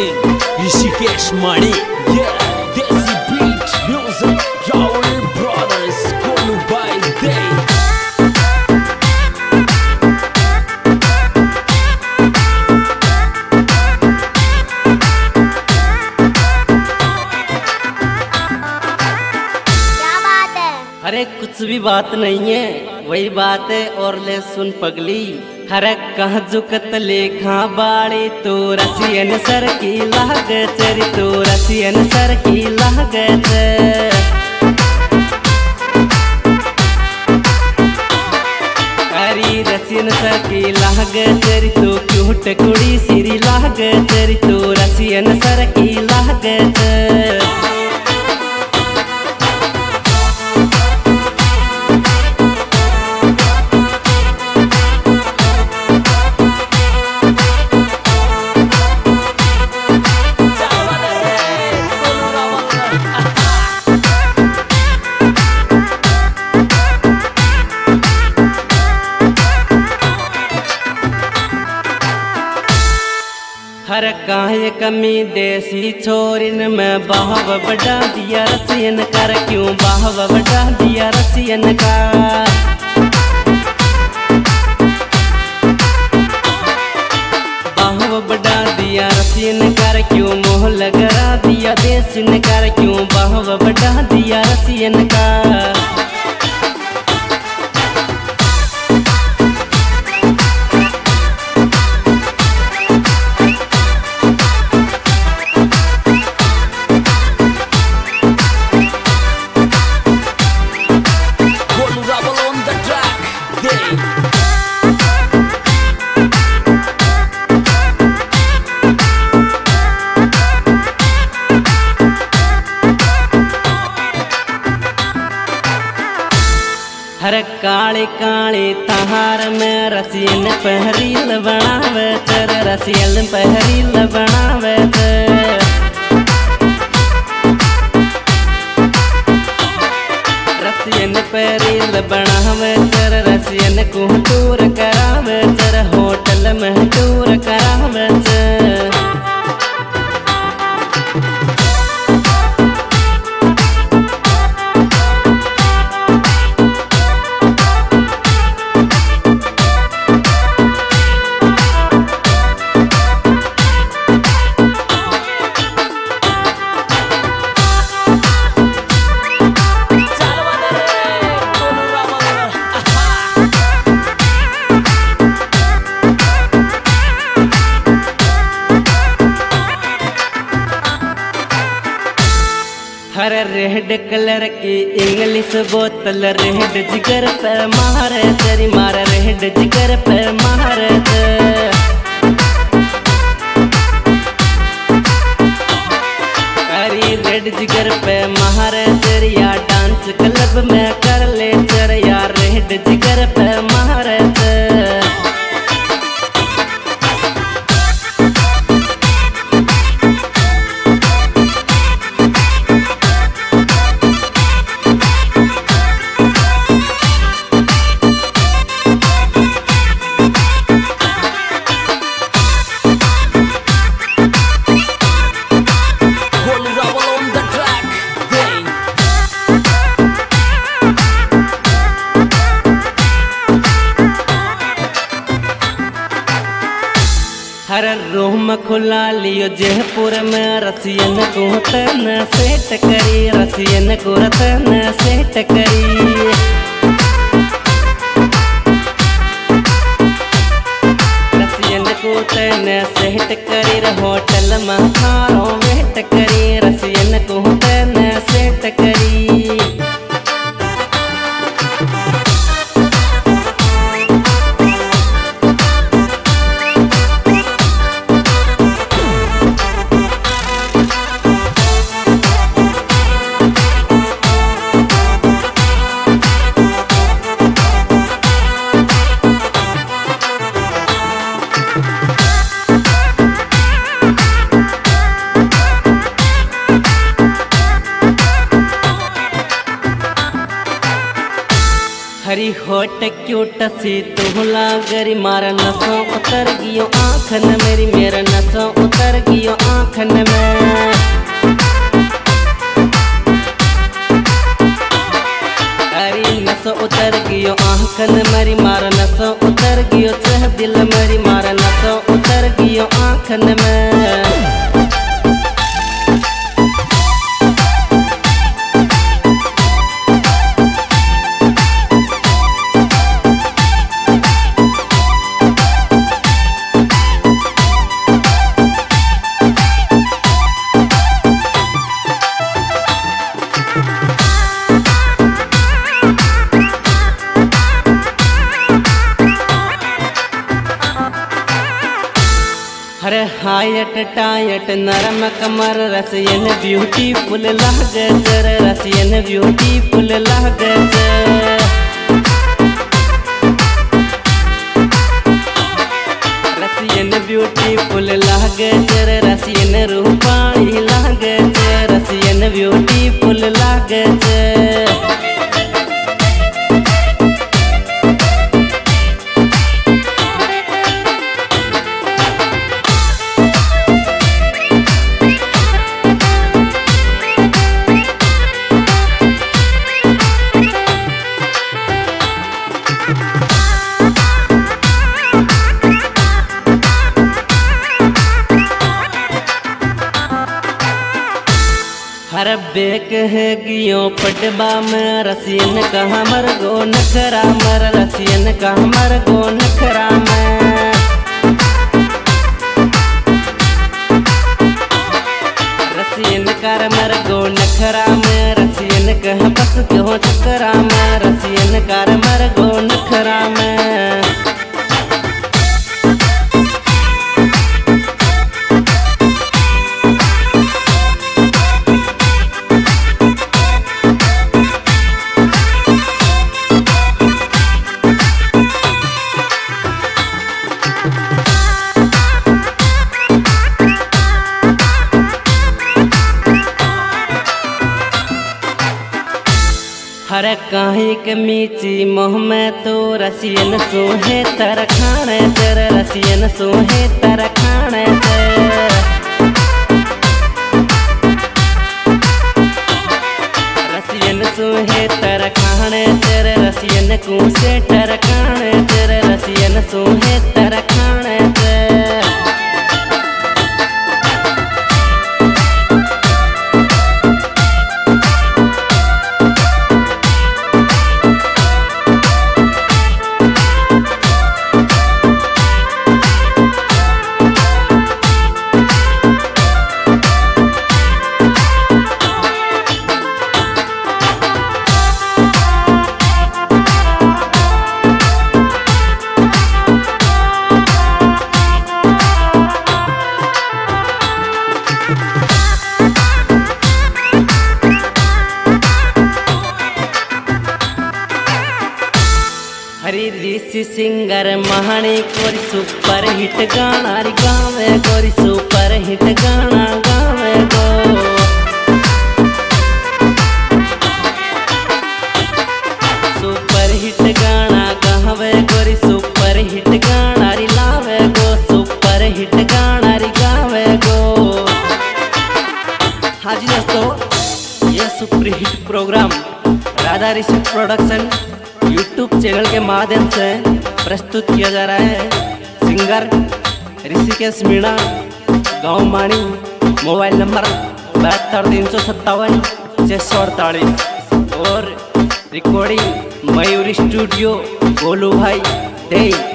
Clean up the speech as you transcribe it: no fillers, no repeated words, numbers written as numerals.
King, Rishikesh Mani, yeah, Desi Beat, Music, Raul Brothers, Kolu by Day. अरे कुछ भी बात नहीं है, वही बात है और ले सुन पगली। हरे कहाँ झुकत लेखा बाड़ी तो रसियन सर की लागत री तो रसियन सर की लागत। अरे रसियन सर की लागत री तो क्यूट कुड़ी सिरी लागत री तो रसियन सर की लागत। हर काहे कमी देसी छोरिन में बाहव बढ़ा दिया रसियन कर क्यों बाहव बढ़ा दिया रसियन का। बाहव बढ़ा दिया रसियन कर क्यों मोह लगा दिया देसिन कर क्यों बाहव बढ़ा दिया रसियन का। हर काले काले तहार में रसियन पहरील बनावे तर रसियन पहरील बनावे। रसियन पहरील बनावे तर रसियन को टूर करावे तर होटल में टूर करावे। हर रेड कलर की इंग्लिश बोतल रेड जिगर पे मारे तेरी मार रेड जिगर पे मारे। अरे रेड जिगर पे मारे तेरी या डांस क्लब में कर ले तेरे यार रेड जिगर पे मारे। हर रूम खुला लियो जयपुर में रसियन को तन सेट करी रसियन को रतन सेट करी। रसियन को तन सेट करी होटल में थारो वेट करी रसियन को तन सेट करी। हरी होट क्यूट सी तू लागरी मारा नसों उतर गियो आँखन मेरी मेरा नसों उतर गियो आँखन में। अरे नसों उतर गियो आँखन मेरी मारा नसों उतर गियो चह दिल मेरी मारा नसों उतर गियो आँखन में। हरे हायट टायट नरम कमर रसियन ब्यूटीफुल लागे जर रसियन ब्यूटीफुल लागे रसियन ब्यूटीफुल लागे जर रसियन रूपाणी लागे रसियन ब्यूटीफुल लागे हर बेक है गियो पटबा में रसियन का हमर गो नखरा मर रसियन का हमर गो नखरा में। रसियन कर मर गो नखरा में रसियन कह बस क्यों चकरा में रसियन कर मर गो नखरा में। हर काहे के मीची मोह में तो रसियन सोहे तर खाने जर रसियन सोहे तर खाने रसियन सोहे तर खाने जर रसियन को से तर खाने जर रसियन सोहे तर खाने हरी ऋषि सिंगर महानी कोरी सुपर हिट गाना गावे कोरी सुपर हिट गाना गावे गो। सुपर हिट गाना गावे कोरी सुपर हिट गाना लावे गो सुपर हिट गाना गावे गो। हाँ जी दोस्तों, यह super hit programme Radha Rishi production YouTube channel के माध्यम से प्रस्तुत किया जा रहा है। सिंगर ऋषिकेश मीणा, गाँव माणी, मोबाइल नंबर 72 357 648 और रिकॉर्डिंग मयूरी स्टूडियो गोलू भाई दे।